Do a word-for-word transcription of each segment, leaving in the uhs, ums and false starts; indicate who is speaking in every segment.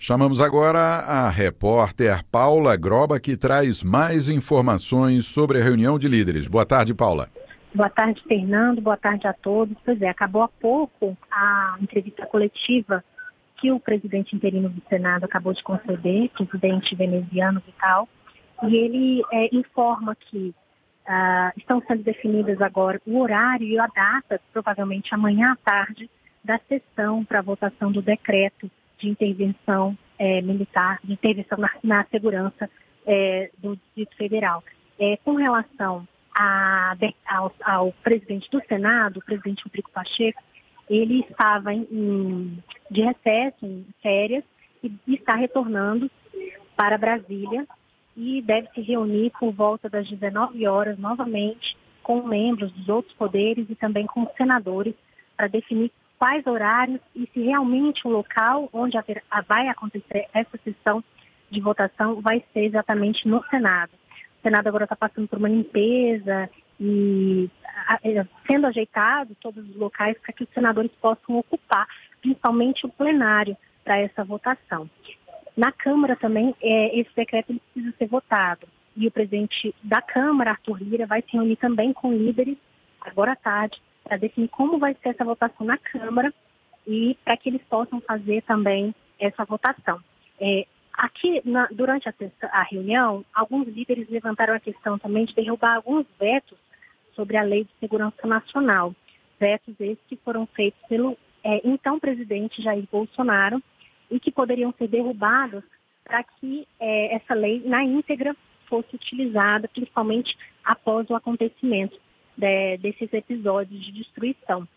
Speaker 1: Chamamos agora a repórter Paula Groba, que traz mais informações sobre a reunião de líderes. Boa tarde, Paula.
Speaker 2: Boa tarde, Fernando. Boa tarde a todos. Pois é, acabou há pouco a entrevista coletiva que o presidente interino do Senado acabou de conceder, presidente veneziano Vital, e ele é, informa que uh, estão sendo definidas agora o horário e a data, provavelmente amanhã à tarde, da sessão para a votação do decreto de intervenção é, militar, de intervenção na, na segurança é, do Distrito Federal. É, com relação a, ao, ao presidente do Senado, o presidente Rodrigo Pacheco, ele estava em, em, de recesso, em férias, e está retornando para Brasília e deve se reunir por volta das dezenove horas novamente com membros dos outros poderes e também com os senadores para definir quais horários e se realmente o local onde haver, vai acontecer essa sessão de votação vai ser exatamente no Senado. O Senado agora está passando por uma limpeza e sendo ajeitado todos os locais para que os senadores possam ocupar, principalmente o plenário, para essa votação. Na Câmara também, é, esse decreto ele precisa ser votado. E o presidente da Câmara, Arthur Lira, vai se reunir também com líderes agora à tarde para definir como vai ser essa votação na Câmara e para que eles possam fazer também essa votação. É, aqui, na, durante a, a reunião, alguns líderes levantaram a questão também de derrubar alguns vetos sobre a Lei de Segurança Nacional. Vetos esses que foram feitos pelo é, então presidente Jair Bolsonaro e que poderiam ser derrubados para que é, essa lei na íntegra fosse utilizada, principalmente após o acontecimento de, desses episódios de destruição.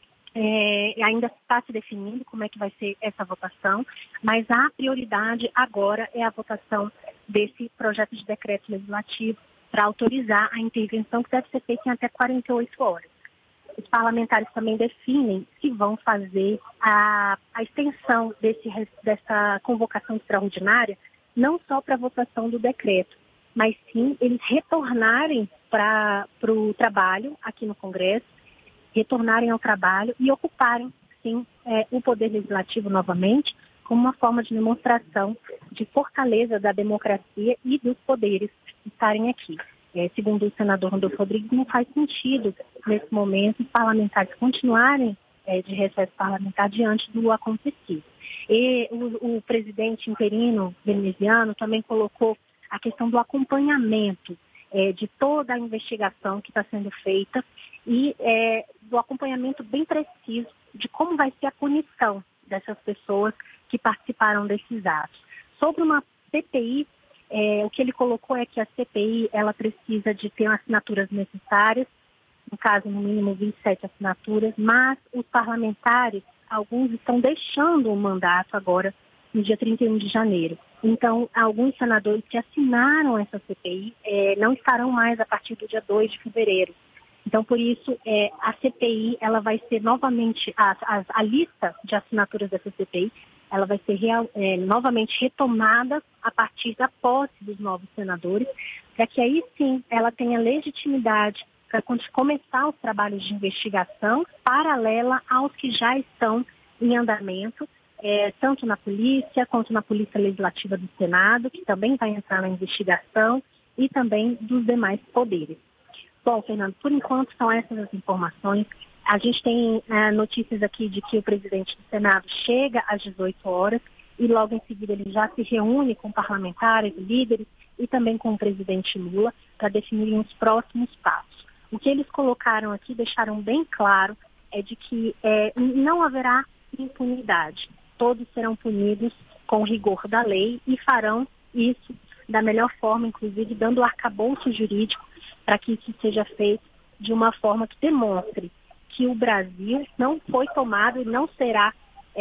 Speaker 2: É, ainda está se definindo como é que vai ser essa votação, mas a prioridade agora é a votação desse projeto de decreto legislativo para autorizar a intervenção que deve ser feita em até quarenta e oito horas. Os parlamentares também definem se vão fazer a, a extensão desse, dessa convocação extraordinária, não só para a votação do decreto, mas sim eles retornarem para o trabalho aqui no Congresso, retornarem ao trabalho e ocuparem, sim, é, o Poder Legislativo novamente, como uma forma de demonstração de fortaleza da democracia e dos poderes estarem aqui. É, segundo o senador Randolfo Rodrigues, não faz sentido, nesse momento, os parlamentares continuarem é, de recesso parlamentar diante do acontecido. E o, o presidente interino veneziano também colocou a questão do acompanhamento é, de toda a investigação que está sendo feita e é, do acompanhamento bem preciso de como vai ser a punição dessas pessoas que participaram desses atos. Sobre uma C P I, É, o que ele colocou é que a C P I ela precisa de ter assinaturas necessárias, no caso, no mínimo vinte e sete assinaturas, mas os parlamentares, alguns estão deixando o mandato agora, no dia trinta e um de janeiro. Então, alguns senadores que assinaram essa C P I é, não estarão mais a partir do dia dois de fevereiro. Então, por isso, é, a C P I ela vai ser novamente, a, a, a lista de assinaturas dessa C P I, ela vai ser real, é, novamente retomada a partir da posse dos novos senadores, para que aí sim ela tenha legitimidade para começar os trabalhos de investigação paralela aos que já estão em andamento, é, tanto na polícia quanto na Polícia Legislativa do Senado, que também vai entrar na investigação, e também dos demais poderes. Bom, Fernando, por enquanto são essas as informações. A gente tem é, notícias aqui de que o presidente do Senado chega às dezoito horas e logo em seguida ele já se reúne com parlamentares, líderes e também com o presidente Lula para definirem os próximos passos. O que eles colocaram aqui, deixaram bem claro, é de que é, não haverá impunidade. Todos serão punidos com rigor da lei e farão isso da melhor forma, inclusive dando o arcabouço jurídico para que isso seja feito de uma forma que demonstre que o Brasil não foi tomado e não será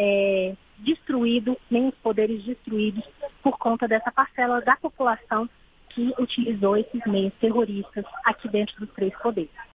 Speaker 2: é, destruído, nem os poderes destruídos por conta dessa parcela da população que utilizou esses meios terroristas aqui dentro dos três poderes.